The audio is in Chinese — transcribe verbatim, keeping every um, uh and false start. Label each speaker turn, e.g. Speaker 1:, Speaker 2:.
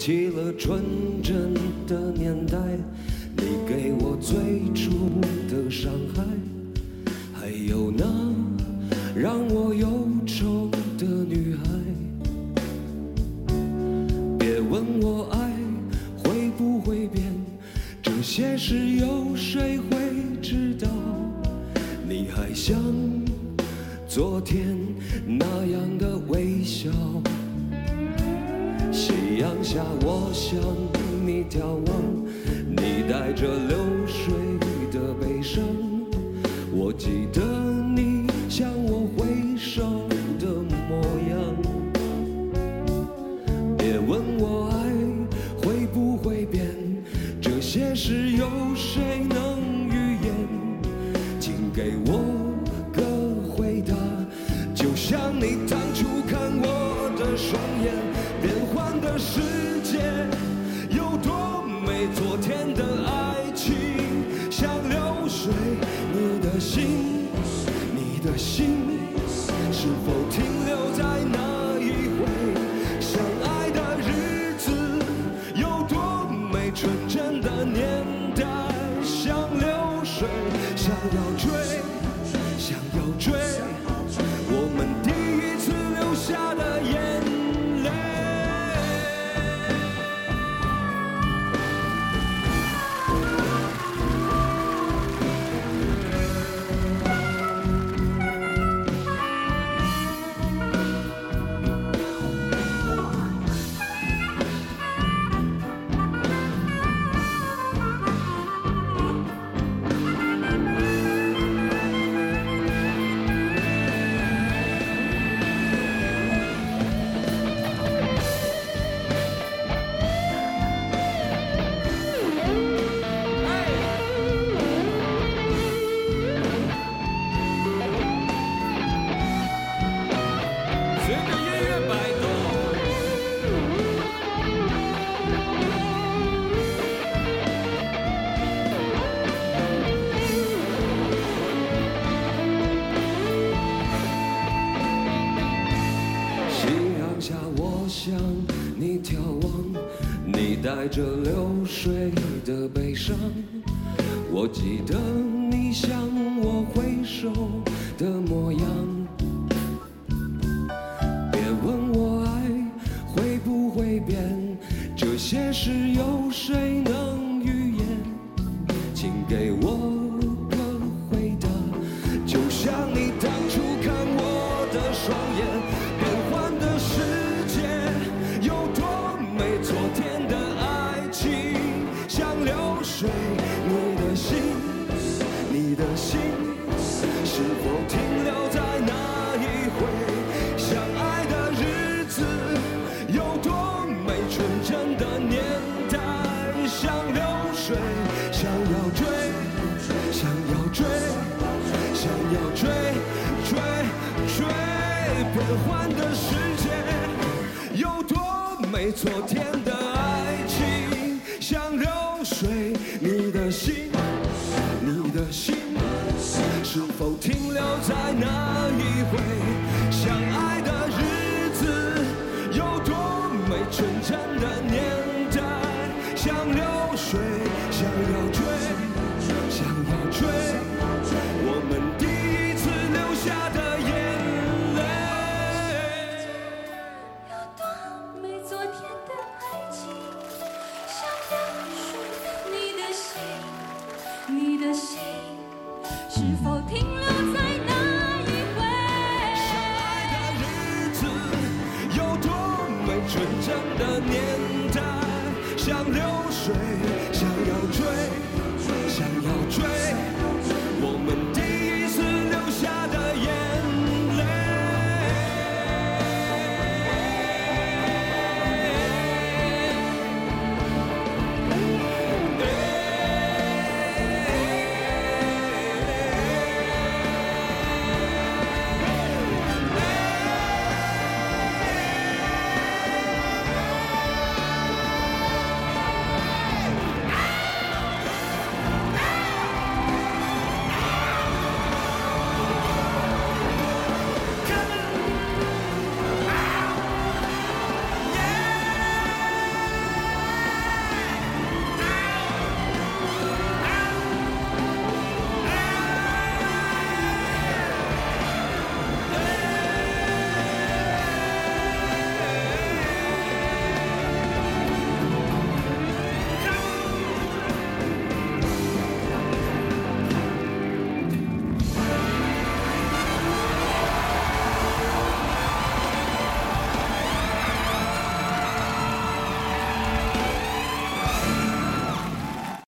Speaker 1: 起了纯真的年代，你给我最初的伤害，还有那让我忧愁的女孩。别问我爱会不会变，这些事有谁会知道？你还像昨天那样的微笑，夕阳下我向你眺望，你带着流水的悲伤，我记得你向我挥手的模样。别问我爱会不会变，这些事有谁能预言？请给我个回答，就像你当初看我的双眼，变幻的世界有多美，昨天的爱情像流水，你的心，你的心是否停留在那一回？相爱的日子有多美，纯真的年代像流水，想要追，想要追，我们第一次流下的眼泪。向你眺望，你带着流水的悲伤，我记得你向我挥手的模样。别问我爱会不会变，这些事有谁能预言？请给我个回答，就像你当初看我的双眼，变幻的世界有多美，昨天的爱情像流水，你的心，你的心是否停留在那一回？相爱的日子有多美，纯真的年代像流水，想要追，想要追，想要追，追追，变幻的世界有多美，昨天的爱情像流水，你的心，你的心是否停留在那一回？相爱的日子有多美，纯真的年代像流水，想要追，想要追，我们第一次流下的眼泪。
Speaker 2: 有多美，昨天的爱情像流水，你的心，你的心是否停留在那一回？
Speaker 1: 相爱的日子有多美，纯真的年代像流水，想要追，想要追。